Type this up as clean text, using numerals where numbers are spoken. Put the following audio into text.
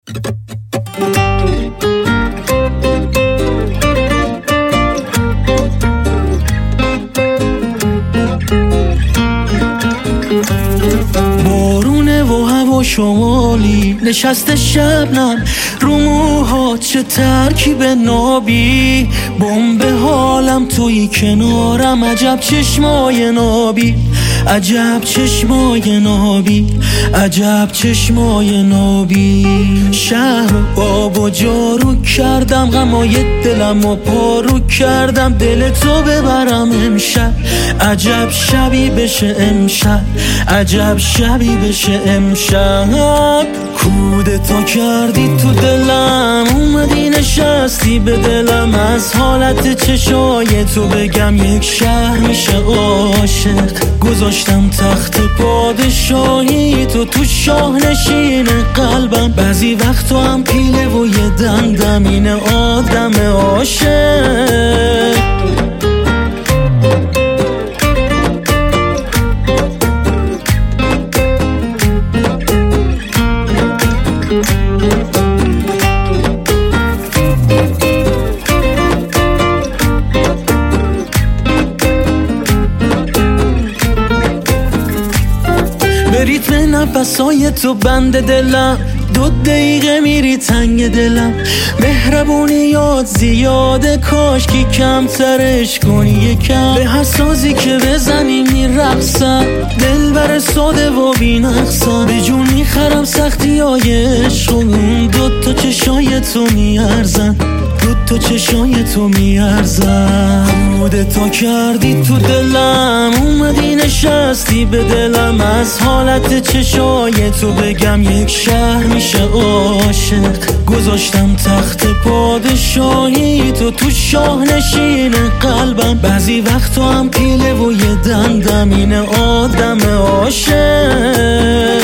بارونه و هوا شمالی نشسته شبنم رو موهات، چه ترکیب نابی، بمب حالم توی کنارم، عجب چشمای نابی، عجب چشمای نابی، عجب چشمای نابی. شهر آب و جارو کردم، غمای دلم و پارو کردم، دل تو ببرم امشب، عجب شبی بشه امشب، عجب شبی بشه امشب. کودتا کردی تو دلم، اومدی نشستی به دلم، از حالت چشای تو بگم یک شهر میشه عاشق. گذاشتم تخت پادشاهی تو شاه نشین قلبم، بعضی وقت تو هم پیله و یه دمدمین آدم عاشق. به ریتم نفسای تو بند دلم، 2 دقیقه میری تنگ دلم، مهربونیات زیاده کاشکی کمترش کنی یکم، به هر سازی که بزنی میرقصم، دل بر ساده و بی‌نقصم، به جون میخرم سختی های عشق، اون 2 چشای تو میارزن، 2 چشای تو میارزن. کودتا کردی تو دلم، اومدی نشستی به دلم، از حالت چشای تو بگم یک شهر میشه عاشق. گذاشتم تخت پادشاهی تو شاه نشین قلبم، بعضی وقت تو هم پیله و یه دمدمین آدم عاشق.